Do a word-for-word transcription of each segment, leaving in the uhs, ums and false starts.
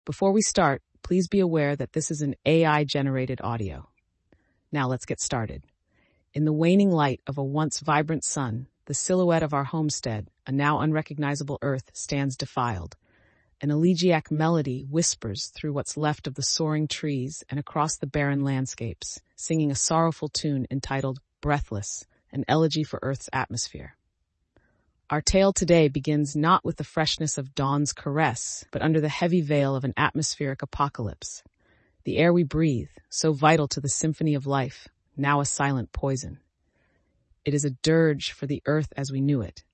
Before we start, please be aware that this is an A I-generated audio. Now let's get started. In the waning light of a once vibrant sun, the silhouette of our homestead, a now unrecognizable earth, stands defiled. An elegiac melody whispers through what's left of the soaring trees and across the barren landscapes, singing a sorrowful tune entitled Breathless, an elegy for Earth's atmosphere. Our tale today begins not with the freshness of dawn's caress, but under the heavy veil of an atmospheric apocalypse. The air we breathe, so vital to the symphony of life, now a silent poison. It is a dirge for the earth as we knew it,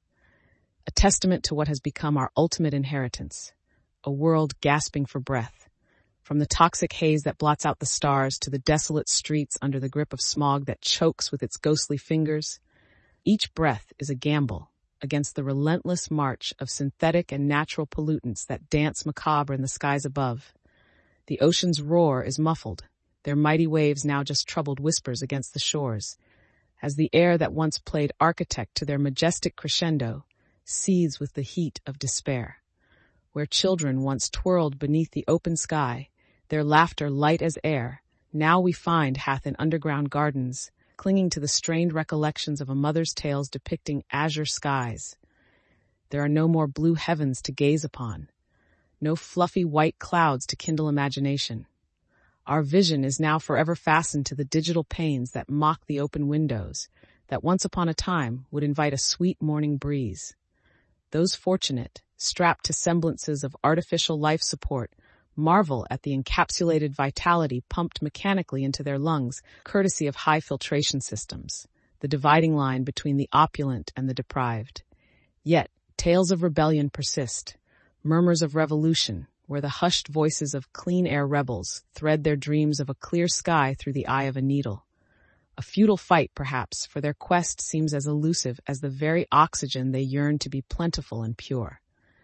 a testament to what has become our ultimate inheritance, a world gasping for breath. From the toxic haze that blots out the stars to the desolate streets under the grip of smog that chokes with its ghostly fingers, each breath is a gamble against the relentless march of synthetic and natural pollutants that dance macabre in the skies above. The ocean's roar is muffled, their mighty waves now just troubled whispers against the shores, as the air that once played architect to their majestic crescendo seethes with the heat of despair. Where children once twirled beneath the open sky, their laughter light as air, now we find hath in underground gardens, clinging to the strained recollections of a mother's tales depicting azure skies. There are no more blue heavens to gaze upon, no fluffy white clouds to kindle imagination. Our vision is now forever fastened to the digital panes that mock the open windows, that once upon a time would invite a sweet morning breeze. Those fortunate, strapped to semblances of artificial life support, marvel at the encapsulated vitality pumped mechanically into their lungs, courtesy of high filtration systems, the dividing line between the opulent and the deprived. Yet, tales of rebellion persist, murmurs of revolution, where the hushed voices of clean air rebels thread their dreams of a clear sky through the eye of a needle. A futile fight, perhaps, for their quest seems as elusive as the very oxygen they yearn to be plentiful and pure.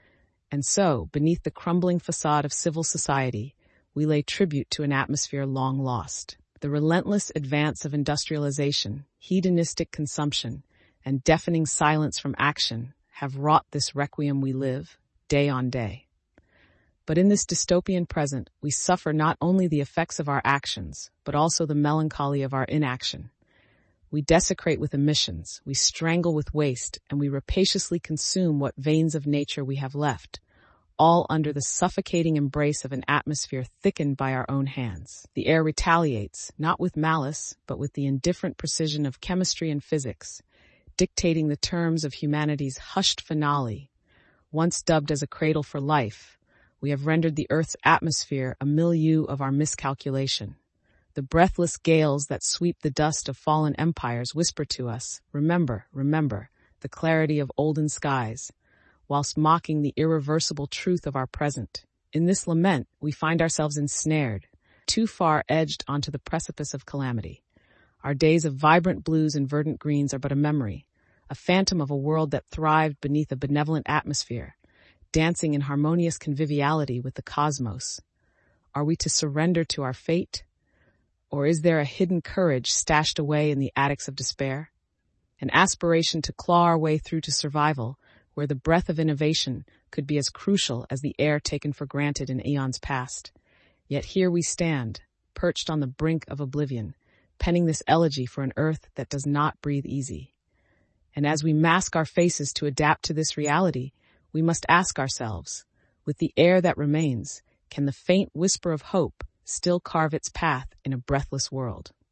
And so, beneath the crumbling facade of civil society, we lay tribute to an atmosphere long lost. The relentless advance of industrialization, hedonistic consumption, and deafening silence from action have wrought this requiem we live, day on day. But in this dystopian present, we suffer not only the effects of our actions, but also the melancholy of our inaction. We desecrate with emissions, we strangle with waste, and we rapaciously consume what veins of nature we have left, all under the suffocating embrace of an atmosphere thickened by our own hands. The air retaliates, not with malice, but with the indifferent precision of chemistry and physics, dictating the terms of humanity's hushed finale. Once dubbed as a cradle for life, we have rendered the Earth's atmosphere a milieu of our miscalculation. The breathless gales that sweep the dust of fallen empires whisper to us, remember, remember, the clarity of olden skies, whilst mocking the irreversible truth of our present. In this lament, we find ourselves ensnared, too far edged onto the precipice of calamity. Our days of vibrant blues and verdant greens are but a memory, a phantom of a world that thrived beneath a benevolent atmosphere, dancing in harmonious conviviality with the cosmos. Are we to surrender to our fate? Or is there a hidden courage stashed away in the attics of despair? An aspiration to claw our way through to survival, where the breath of innovation could be as crucial as the air taken for granted in eons past. Yet here we stand, perched on the brink of oblivion, penning this elegy for an earth that does not breathe easy. And as we mask our faces to adapt to this reality, we must ask ourselves, with the air that remains, can the faint whisper of hope still carve its path in a breathless world?